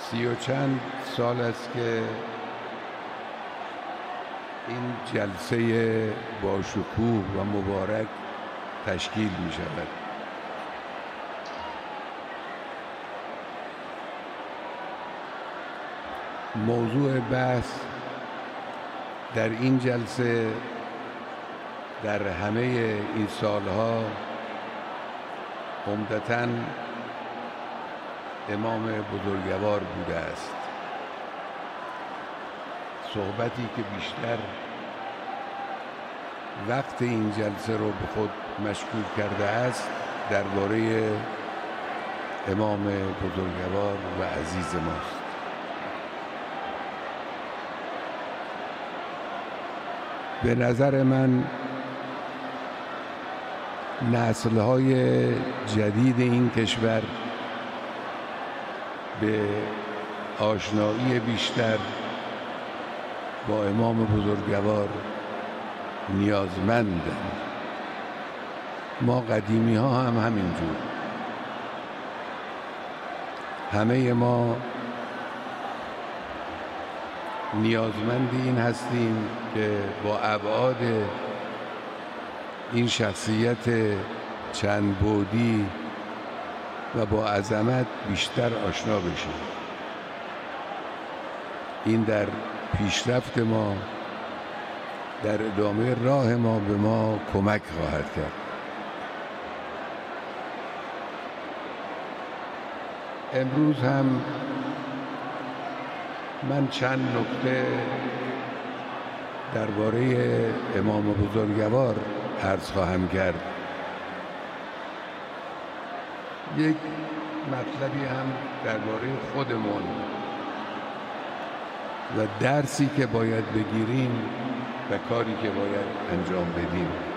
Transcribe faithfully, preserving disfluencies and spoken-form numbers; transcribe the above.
سی و چند سال است که این جلسه با شکوه و مبارک تشکیل می شود. موضوع بحث در این جلسه در همه این سالها عمدتاً امام بزرگوار بوده است. صحبتی که بیشتر وقت این جلسه رو به خود مشغول کرده است درباره امام بزرگوار و عزیز ماست. به نظر من نسل‌های جدید این کشور به آشنایی بیشتر با امام بزرگوار نیازمندند. ما قدیمی ها هم همینجور، همه ما نیازمند این هستیم که با ابعاد این شخصیت چند بعدی و با عظمت بیشتر آشنا بشیم. این در پیشرفت ما، در ادامه راه ما به ما کمک خواهد کرد. امروز هم من چند نکته درباره امام بزرگوار عرض خواهم کرد. یک مطلبی هم درباره خودمون و درسی که باید بگیریم و کاری که باید انجام بدیم.